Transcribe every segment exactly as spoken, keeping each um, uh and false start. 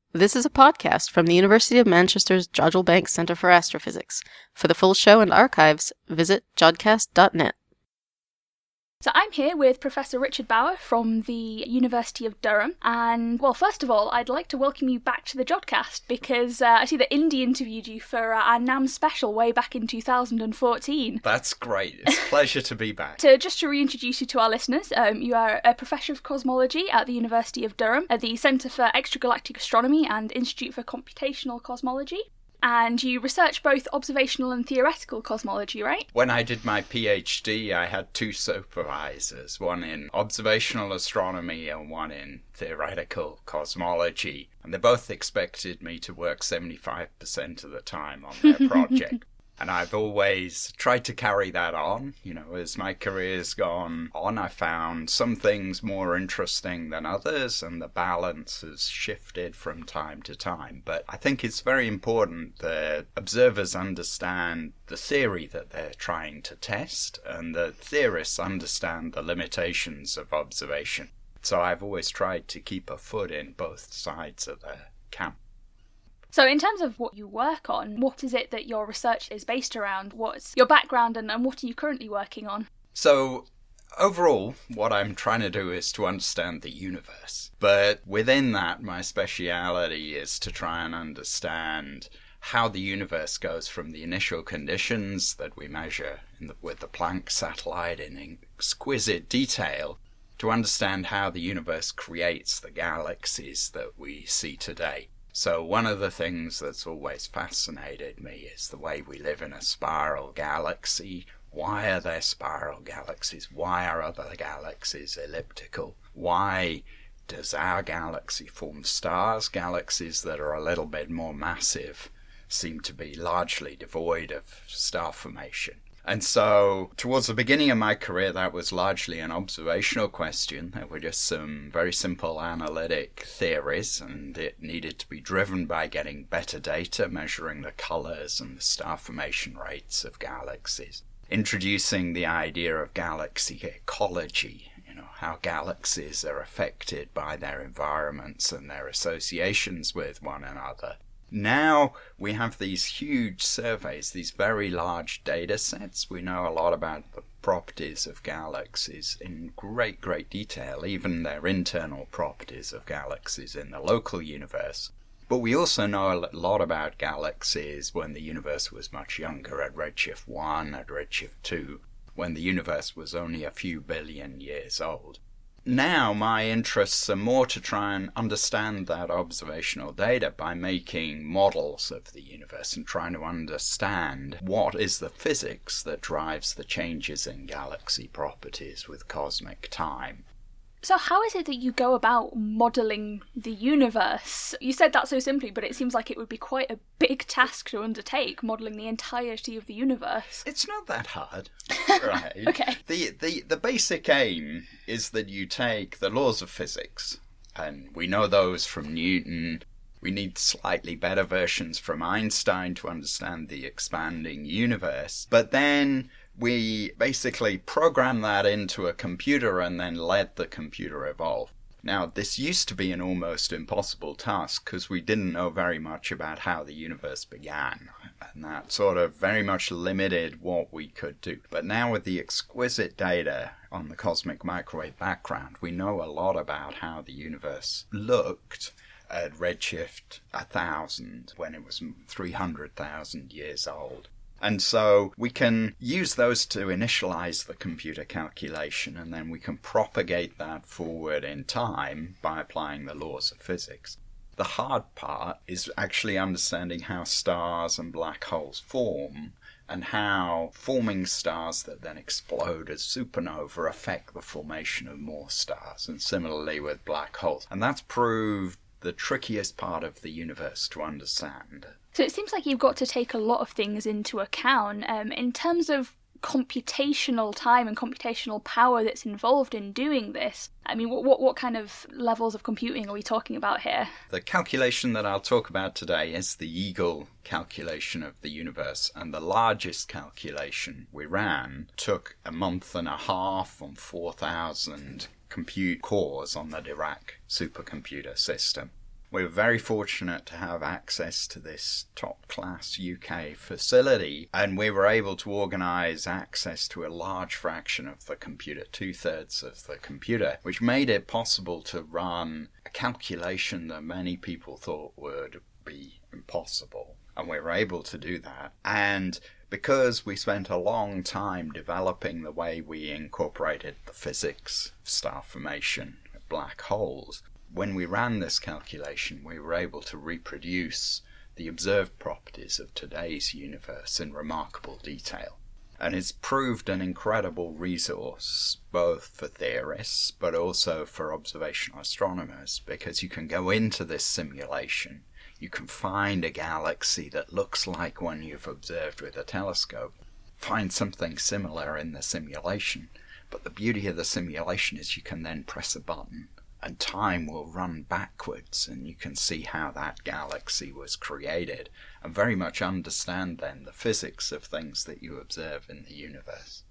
This is a podcast from the University of Manchester's Jodrell Bank Centre for Astrophysics. For the full show and archives, visit jodcast dot net. So I'm here with Professor Richard Bauer from the University of Durham, and well, first of all, I'd like to welcome you back to the Jodcast because uh, I see that Indy interviewed you for uh, our NAM special way back in two thousand fourteen. That's great. It's a pleasure to be back. So just to reintroduce you to our listeners, um, you are a Professor of Cosmology at the University of Durham at the Centre for Extragalactic Astronomy and Institute for Computational Cosmology. And you research both observational and theoretical cosmology, right? When I did my PhD, I had two supervisors, one in observational astronomy and one in theoretical cosmology. And they both expected me to work seventy-five percent of the time on their project. And I've always tried to carry that on. You know, as my career's gone on, I found some things more interesting than others, and the balance has shifted from time to time. But I think it's very important that observers understand the theory that they're trying to test, and that theorists understand the limitations of observation. So I've always tried to keep a foot in both sides of the camp. So in terms of what you work on, what is it that your research is based around? What's your background and, and what are you currently working on? So overall, what I'm trying to do is to understand the universe. But within that, my speciality is to try and understand how the universe goes from the initial conditions that we measure in the, with the Planck satellite in exquisite detail, to understand how the universe creates the galaxies that we see today. So one of the things that's always fascinated me is the way we live in a spiral galaxy. Why are there spiral galaxies? Why are other galaxies elliptical? Why does our galaxy form stars? Galaxies that are a little bit more massive seem to be largely devoid of star formation. And so, towards the beginning of my career, that was largely an observational question. There were just some very simple analytic theories, and it needed to be driven by getting better data, measuring the colors and the star formation rates of galaxies. Introducing the idea of galaxy ecology, you know, how galaxies are affected by their environments and their associations with one another. Now we have these huge surveys, these very large data sets. We know a lot about the properties of galaxies in great, great detail, even their internal properties of galaxies in the local universe. But we also know a lot about galaxies when the universe was much younger, at redshift one, at redshift two, when the universe was only a few billion years old. Now my interests are more to try and understand that observational data by making models of the universe and trying to understand what is the physics that drives the changes in galaxy properties with cosmic time. So how is it that you go about modelling the universe? You said that so simply, but it seems like it would be quite a big task to undertake, modelling the entirety of the universe. It's not that hard, right? Okay. The, the, the basic aim is that you take the laws of physics, and we know those from Newton. We need slightly better versions from Einstein to understand the expanding universe. But then we basically program that into a computer and then let the computer evolve. Now, this used to be an almost impossible task because we didn't know very much about how the universe began. And that sort of very much limited what we could do. But now with the exquisite data on the cosmic microwave background, we know a lot about how the universe looked at redshift one thousand, when it was three hundred thousand years old. And so we can use those to initialize the computer calculation, and then we can propagate that forward in time by applying the laws of physics. The hard part is actually understanding how stars and black holes form, and how forming stars that then explode as supernova affect the formation of more stars, and similarly with black holes. And that's proved the trickiest part of the universe to understand. So it seems like you've got to take a lot of things into account. Um, in terms of computational time and computational power that's involved in doing this, I mean, what, what what kind of levels of computing are we talking about here? The calculation that I'll talk about today is the Eagle calculation of the universe, and the largest calculation we ran took a month and a half on four thousand compute cores on the Dirac supercomputer system. We're very fortunate to have access to this top-class U K facility, and we were able to organise access to a large fraction of the computer, two-thirds of the computer, which made it possible to run a calculation that many people thought would be impossible. And we were able to do that. And because we spent a long time developing the way we incorporated the physics of star formation of black holes, when we ran this calculation, we were able to reproduce the observed properties of today's universe in remarkable detail. And it's proved an incredible resource, both for theorists, but also for observational astronomers, because you can go into this simulation, you can find a galaxy that looks like one you've observed with a telescope, find something similar in the simulation, but the beauty of the simulation is you can then press a button, and time will run backwards, and you can see how that galaxy was created, and very much understand then the physics of things that you observe in the universe.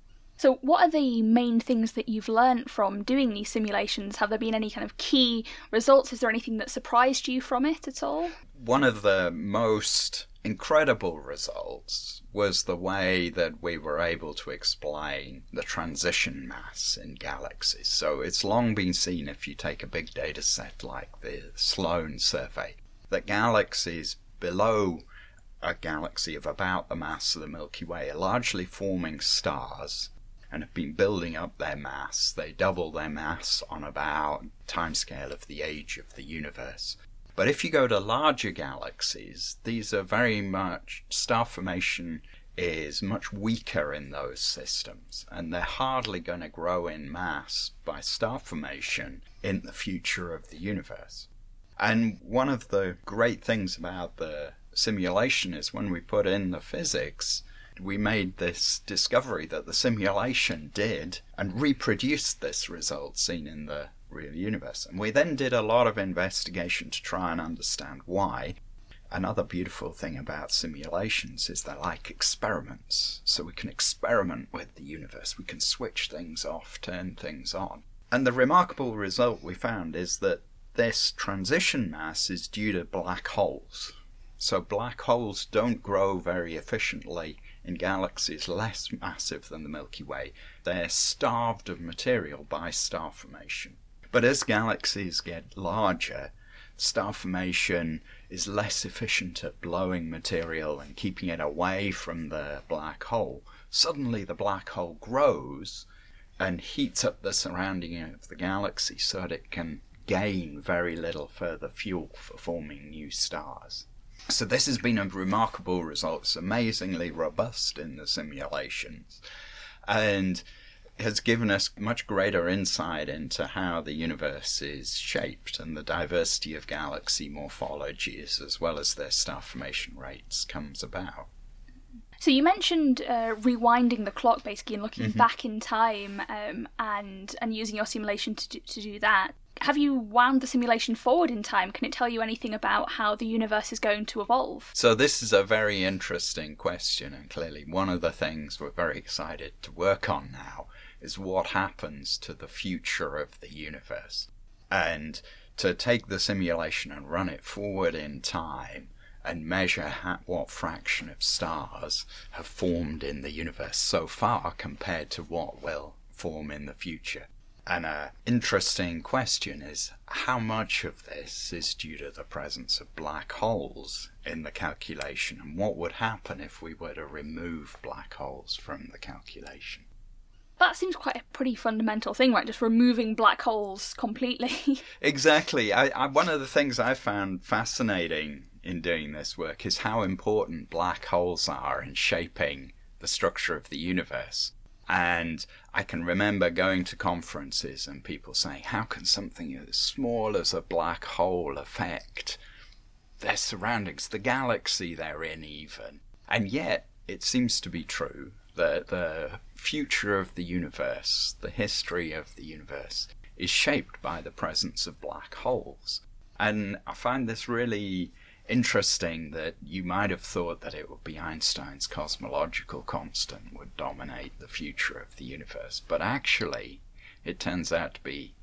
So what are the main things that you've learnt from doing these simulations? Have there been any kind of key results? Is there anything that surprised you from it at all? One of the most incredible results was the way that we were able to explain the transition mass in galaxies. So it's long been seen, if you take a big data set like the Sloan survey, that galaxies below a galaxy of about the mass of the Milky Way are largely forming stars and have been building up their mass. They double their mass on about timescale of the age of the universe. But if you go to larger galaxies, these are very much, star formation is much weaker in those systems, and they're hardly going to grow in mass by star formation in the future of the universe. And one of the great things about the simulation is when we put in the physics, we made this discovery that the simulation did and reproduced this result seen in the real universe. And we then did a lot of investigation to try and understand why. Another beautiful thing about simulations is they're like experiments. So we can experiment with the universe. We can switch things off, turn things on. And the remarkable result we found is that this transition mass is due to black holes. So black holes don't grow very efficiently in galaxies less massive than the Milky Way. They're starved of material by star formation. But as galaxies get larger, star formation is less efficient at blowing material and keeping it away from the black hole. Suddenly the black hole grows and heats up the surrounding of the galaxy so that it can gain very little further fuel for forming new stars. So this has been a remarkable result. It's amazingly robust in the simulations, and has given us much greater insight into how the universe is shaped and the diversity of galaxy morphologies, as well as their star formation rates, comes about. So you mentioned uh, rewinding the clock, basically, and looking Mm-hmm. back in time, um, and and using your simulation to do, to do that. Have you wound the simulation forward in time? Can it tell you anything about how the universe is going to evolve? So this is a very interesting question, and clearly one of the things we're very excited to work on now is what happens to the future of the universe. And to take the simulation and run it forward in time and measure how, what fraction of stars have formed in the universe so far compared to what will form in the future. And an interesting question is how much of this is due to the presence of black holes in the calculation, and what would happen if we were to remove black holes from the calculation? That seems quite a pretty fundamental thing, right? Just removing black holes completely. Exactly. I, I, one of the things I found fascinating in doing this work is how important black holes are in shaping the structure of the universe. And I can remember going to conferences and people saying, how can something as small as a black hole affect their surroundings, the galaxy they're in even? And yet, it seems to be true that the future of the universe, the history of the universe, is shaped by the presence of black holes. And I find this really interesting that you might have thought that it would be Einstein's cosmological constant would dominate the future of the universe, but actually it turns out to be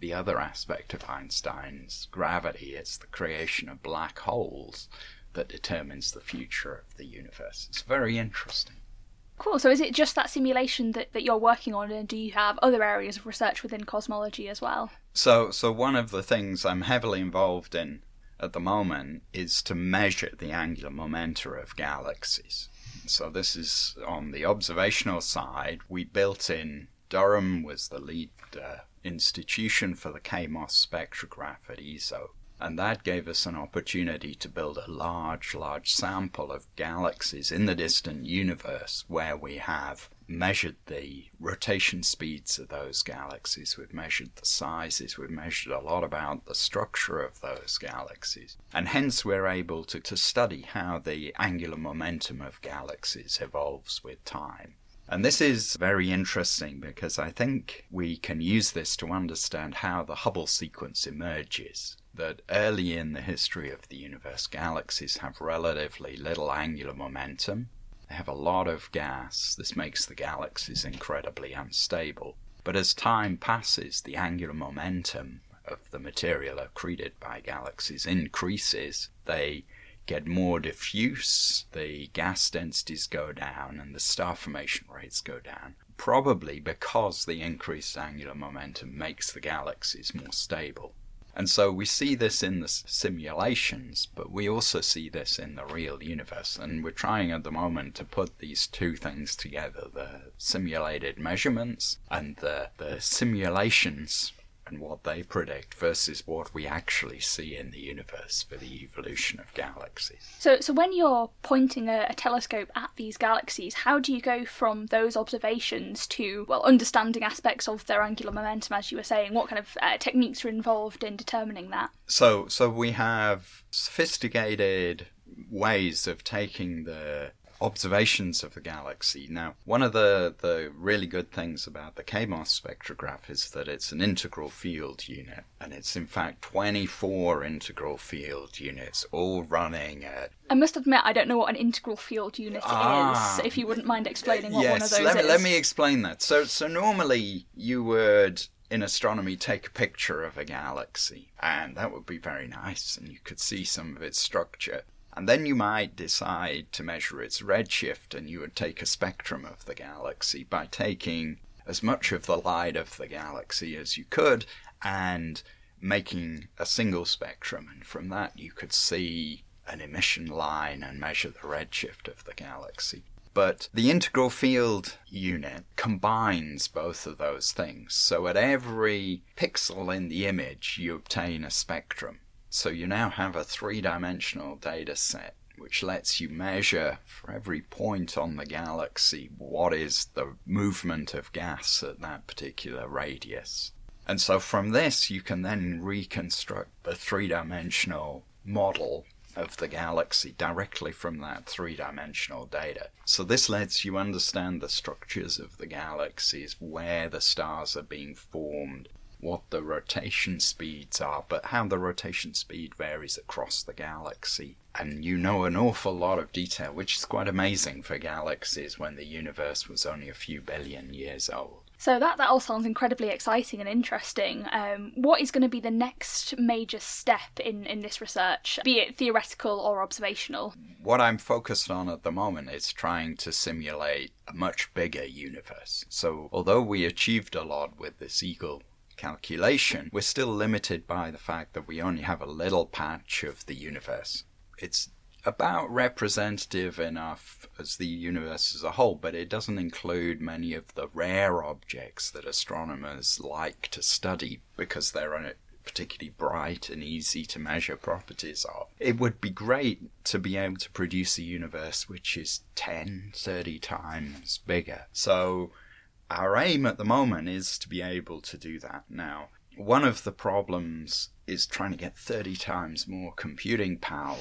the other aspect of Einstein's gravity. It's the creation of black holes that determines the future of the universe. It's very interesting. Cool. So is it just that simulation that, that you're working on, and do you have other areas of research within cosmology as well? So, so one of the things I'm heavily involved in at the moment is to measure the angular momenta of galaxies. So this is on the observational side. We built in Durham was the lead uh, institution for the K M O S spectrograph at E S O. And that gave us an opportunity to build a large, large sample of galaxies in the distant universe where we have measured the rotation speeds of those galaxies, we've measured the sizes, we've measured a lot about the structure of those galaxies. And hence we're able to, to study how the angular momentum of galaxies evolves with time. And this is very interesting because I think we can use this to understand how the Hubble sequence emerges. That early in the history of the universe, galaxies have relatively little angular momentum. They have a lot of gas. This makes the galaxies incredibly unstable. But as time passes, the angular momentum of the material accreted by galaxies increases. They get more diffuse, the gas densities go down, and the star formation rates go down. Probably because the increased angular momentum makes the galaxies more stable. And so we see this in the simulations, but we also see this in the real universe. And we're trying at the moment to put these two things together, the simulated measurements and the, the simulations and what they predict versus what we actually see in the universe for the evolution of galaxies. So so when you're pointing a, a telescope at these galaxies, how do you go from those observations to, well, understanding aspects of their angular momentum, as you were saying? What kind of uh, techniques are involved in determining that? So, so we have sophisticated ways of taking the observations of the galaxy. Now, one of the, the really good things about the K M O S spectrograph is that it's an integral field unit, and it's in fact twenty-four integral field units all running at... I must admit, I don't know what an integral field unit ah, is, if you wouldn't mind explaining what yes, one of those let me, is. let me explain that. So, so normally you would, in astronomy, take a picture of a galaxy, and that would be very nice, and you could see some of its structure. And then you might decide to measure its redshift, and you would take a spectrum of the galaxy by taking as much of the light of the galaxy as you could and making a single spectrum. And from that you could see an emission line and measure the redshift of the galaxy. But the integral field unit combines both of those things. So at every pixel in the image you obtain a spectrum. So you now have a three-dimensional data set which lets you measure for every point on the galaxy what is the movement of gas at that particular radius. And so from this you can then reconstruct the three-dimensional model of the galaxy directly from that three-dimensional data. So this lets you understand the structures of the galaxies, where the stars are being formed, what the rotation speeds are, but how the rotation speed varies across the galaxy. And you know an awful lot of detail, which is quite amazing for galaxies when the universe was only a few billion years old. So that, that all sounds incredibly exciting and interesting. Um, what is going to be the next major step in, in this research, be it theoretical or observational? What I'm focused on at the moment is trying to simulate a much bigger universe. So although we achieved a lot with this Eagle calculation, we're still limited by the fact that we only have a little patch of the universe. It's about representative enough as the universe as a whole, but it doesn't include many of the rare objects that astronomers like to study because they're particularly bright and easy to measure properties of. It would be great to be able to produce a universe which is ten, thirty times bigger. So our aim at the moment is to be able to do that. Now, one of the problems is trying to get thirty times more computing power.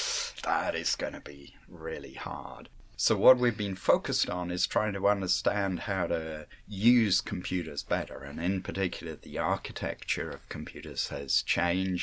That is going to be really hard. So what we've been focused on is trying to understand how to use computers better, and in particular the architecture of computers has changed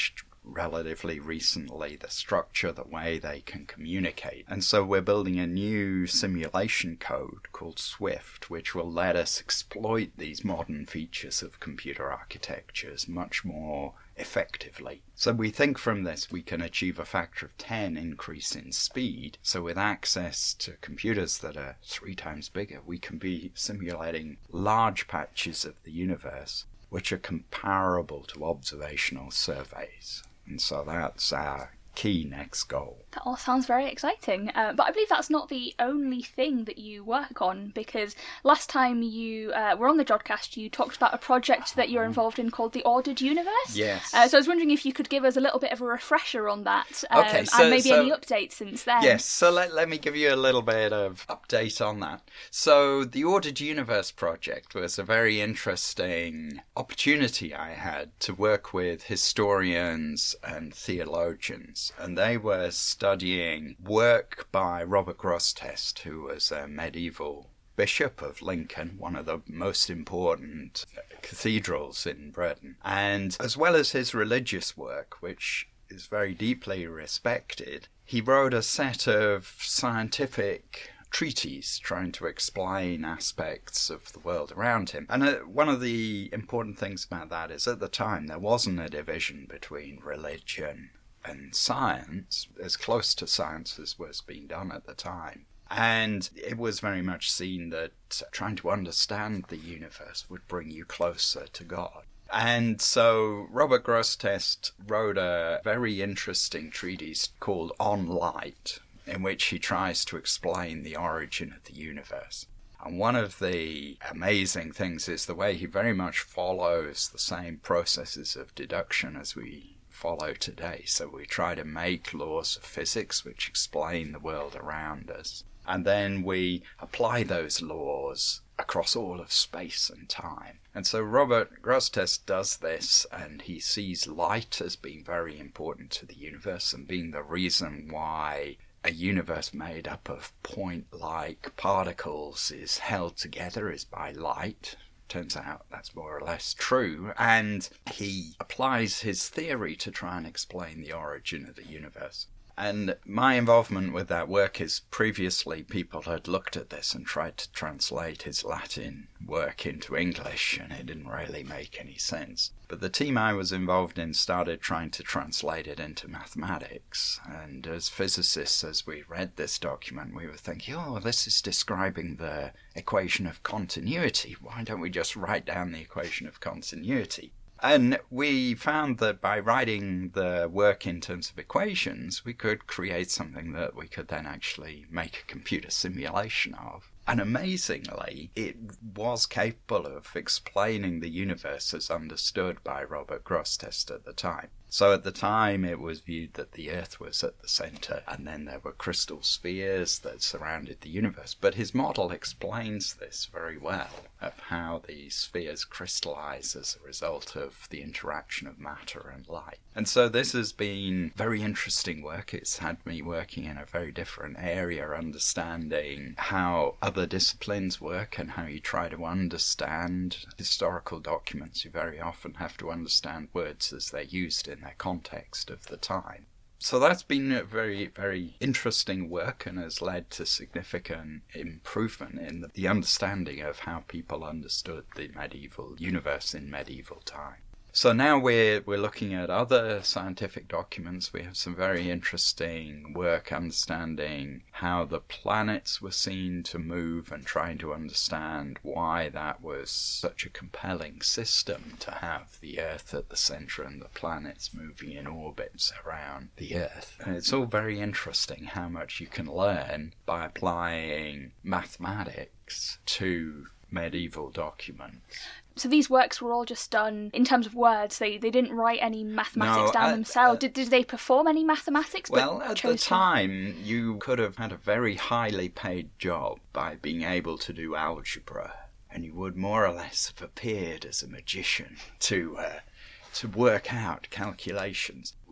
relatively recently the structure, the way they can communicate. And so we're building a new simulation code called Swift, which will let us exploit these modern features of computer architectures much more effectively. So we think from this we can achieve a factor of ten increase in speed. So with access to computers that are three times bigger, we can be simulating large patches of the universe which are comparable to observational surveys. And so that's our key next goal. That all sounds very exciting, uh, but I believe that's not the only thing that you work on, because last time you uh, were on the Jodcast you talked about a project that you're involved in called the Ordered Universe. Yes. Uh, so I was wondering if you could give us a little bit of a refresher on that, um, okay, so, and maybe so, any updates since then. Yes, so let, let me give you a little bit of update on that. So the Ordered Universe project was a very interesting opportunity I had to work with historians and theologians, and they were studying work by Robert Grosseteste, who was a medieval bishop of Lincoln, one of the most important cathedrals in Britain, and as well as his religious work, which is very deeply respected, he wrote a set of scientific treatises trying to explain aspects of the world around him. And uh, one of the important things about that is at the time there wasn't a division between religion and science, as close to science as was being done at the time. And it was very much seen that trying to understand the universe would bring you closer to God. And so Robert Grosseteste wrote a very interesting treatise called On Light, in which he tries to explain the origin of the universe. And one of the amazing things is the way he very much follows the same processes of deduction as we follow today. So we try to make laws of physics which explain the world around us, and then we apply those laws across all of space and time. And so Robert Grosseteste does this, and he sees light as being very important to the universe and being the reason why a universe made up of point-like particles is held together is by light. Turns out that's more or less true, and he applies his theory to try and explain the origin of the universe. And my involvement with that work is previously people had looked at this and tried to translate his Latin work into English, and it didn't really make any sense. But the team I was involved in started trying to translate it into mathematics, and as physicists, as we read this document, we were thinking, oh, this is describing the equation of continuity. Why don't we just write down the equation of continuity? And we found that by writing the work in terms of equations, we could create something that we could then actually make a computer simulation of. And amazingly, it was capable of explaining the universe as understood by Robert Grosseteste at the time. So at the time, it was viewed that the Earth was at the center, and then there were crystal spheres that surrounded the universe. But his model explains this very well, of how these spheres crystallize as a result of the interaction of matter and light. And so this has been very interesting work. It's had me working in a very different area, understanding how other disciplines work and how you try to understand historical documents. You very often have to understand words as they're used in their context of the time. So that's been a very, very interesting work and has led to significant improvement in the, the understanding of how people understood the medieval universe in medieval time. So now we're we're looking at other scientific documents. We have some very interesting work understanding how the planets were seen to move and trying to understand why that was such a compelling system to have the Earth at the center and the planets moving in orbits around the Earth. And it's all very interesting how much you can learn by applying mathematics to medieval documents. So these works were all just done in terms of words. They they didn't write any mathematics no, down uh, themselves. Uh, did did they perform any mathematics? Well, but at chose the time, to... you could have had a very highly paid job by being able to do algebra, and you would more or less have appeared as a magician to uh, to work out calculations.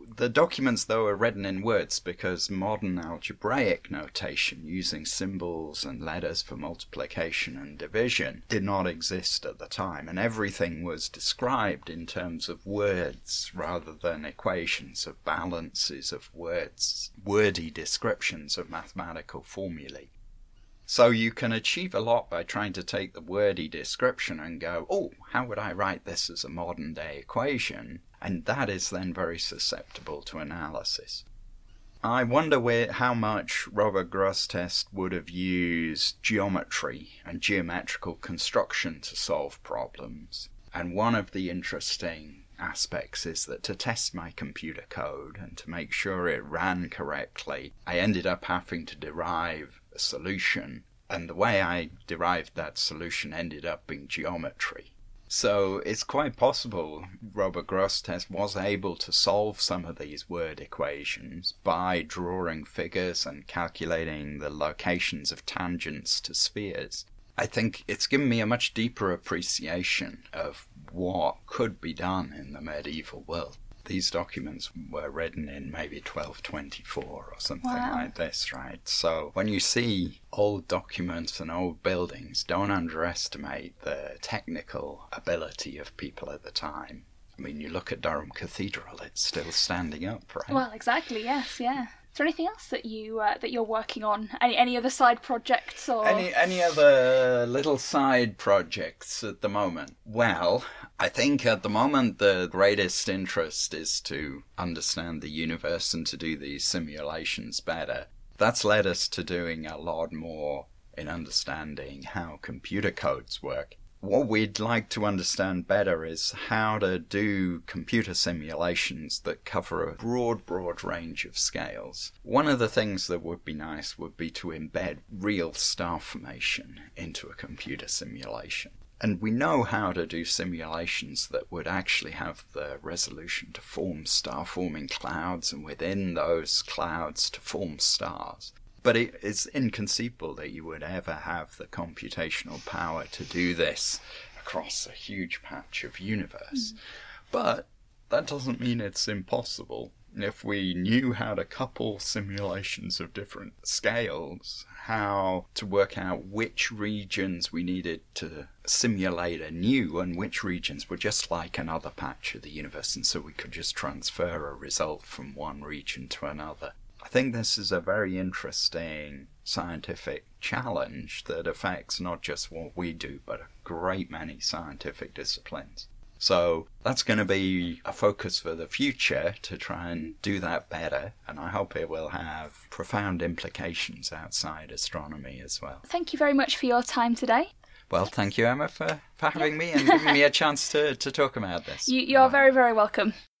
The documents, though, are written in words because modern algebraic notation using symbols and letters for multiplication and division did not exist at the time, and everything was described in terms of words rather than equations, of balances of words, wordy descriptions of mathematical formulae. So you can achieve a lot by trying to take the wordy description and go, oh, how would I write this as a modern-day equation? And that is then very susceptible to analysis. I wonder where, how much Robert Grosseteste would have used geometry and geometrical construction to solve problems. And one of the interesting aspects is that to test my computer code and to make sure it ran correctly, I ended up having to derive a solution, and the way I derived that solution ended up being geometry. So it's quite possible Robert Grosseteste was able to solve some of these word equations by drawing figures and calculating the locations of tangents to spheres. I think it's given me a much deeper appreciation of what could be done in the medieval world. These documents were written in maybe twelve twenty-four or something Wow. like this, right? So when you see old documents and old buildings, don't underestimate the technical ability of people at the time. I mean, you look at Durham Cathedral, it's still standing up, right? Well, exactly, yes, yeah. Is there anything else that you uh, that you're working on? Any any other side projects or Any any other little side projects at the moment? Well, I think at the moment the greatest interest is to understand the universe and to do these simulations better. That's led us to doing a lot more in understanding how computer codes work. What we'd like to understand better is how to do computer simulations that cover a broad, broad range of scales. One of the things that would be nice would be to embed real star formation into a computer simulation. And we know how to do simulations that would actually have the resolution to form star-forming clouds, and within those clouds to form stars. But it is inconceivable that you would ever have the computational power to do this across a huge patch of universe. Mm. But that doesn't mean it's impossible. If we knew how to couple simulations of different scales, how to work out which regions we needed to simulate anew and which regions were just like another patch of the universe, and so we could just transfer a result from one region to another. I think this is a very interesting scientific challenge that affects not just what we do, but a great many scientific disciplines. So that's going to be a focus for the future, to try and do that better, and I hope it will have profound implications outside astronomy as well. Thank you very much for your time today. Well, thank you, Emma, for, for having me and giving me a chance to, to talk about this. You, you're very, very welcome.